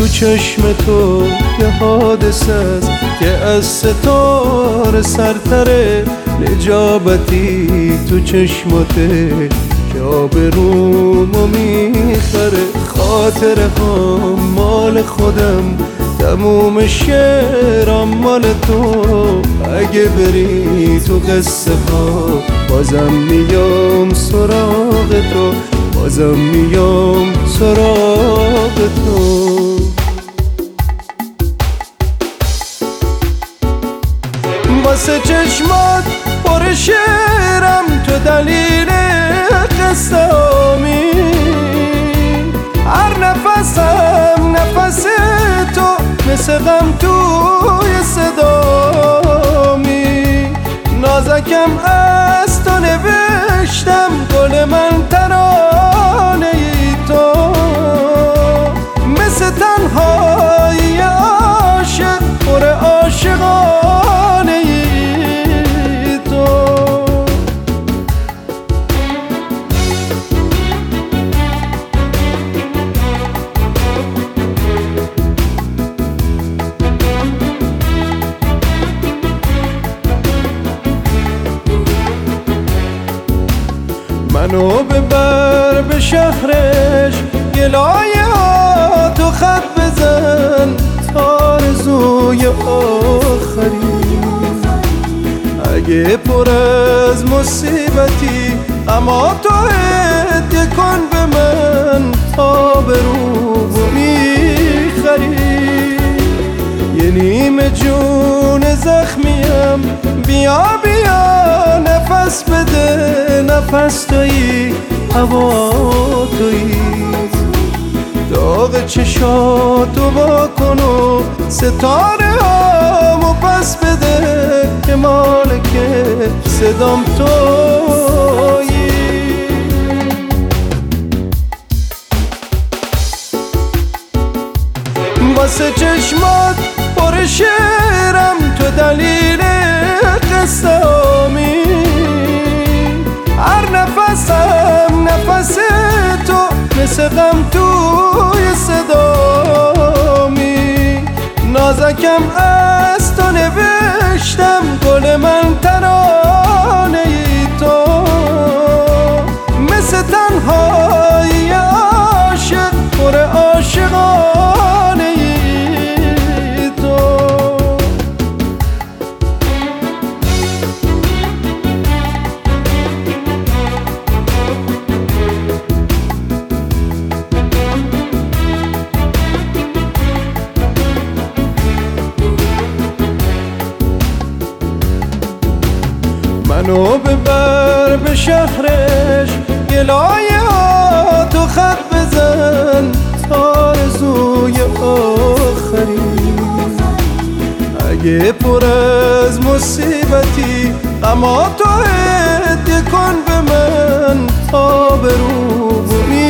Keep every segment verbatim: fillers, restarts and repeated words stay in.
تو چشم تو یه حادثه است که از ستاره سرتره. نجابتی تو چشماته که آبرومو میخره. خاطره ها مال خودم، تموم شعرام مال تو. اگه بری تو قصه ها بازم میام سراغ تو، بازم میام سراغ تو. واسه چشمات پر شعرم، تو دلیل قصه هامی. هر نفسم نفس تو، مثل غم توی صدامی. نازکم از تو نوشتم، گل من ترانه ای تو. مثل تنهایی عاشق، پر عاشقانه ای تو. منو ببر به شهرش، یه لایه ها تو خط بزن تا آرزوی آخری. اگه پر از مصیبتی، اما تو هدیه کن به من تا به رو میخری. یه نیمه جون زخمیم، بیا بیا نفس بده. نفس تویی، هوا تویی. داغ چشاتو با کن و ستاره هامو پس بده که مالک صدام تویی. واسه چشمات پر شعرم، تو دلیل قصه هامی. هر نفسم نفس تو، مثل غم توی صدامی. نازکم از تو نوشتم، گل من ترانه ای تو. مثل تنهایی عاشق، پر عاشقانه ای تو. منو ببر به شهرش، یه لایه ها تو خط بزن تا آرزوی آخری. اگه پر از مصیبتی، اما تو هدیه کن به من تا به رو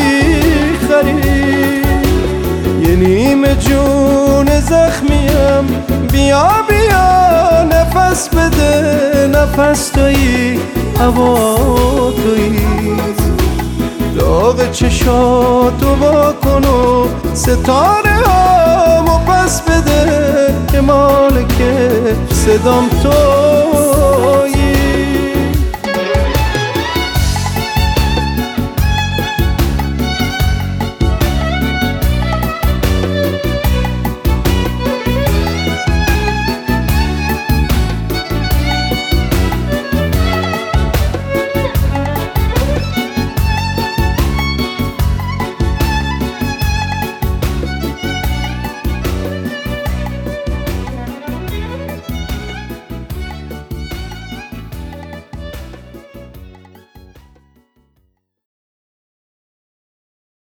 میخری. یه نیمه جون زخمیم، بیا بیا نفس بده. نفس تویی، هوا تویی. داغ چشاتو با کن و ستاره هامو پس بده که مالک صدام تو.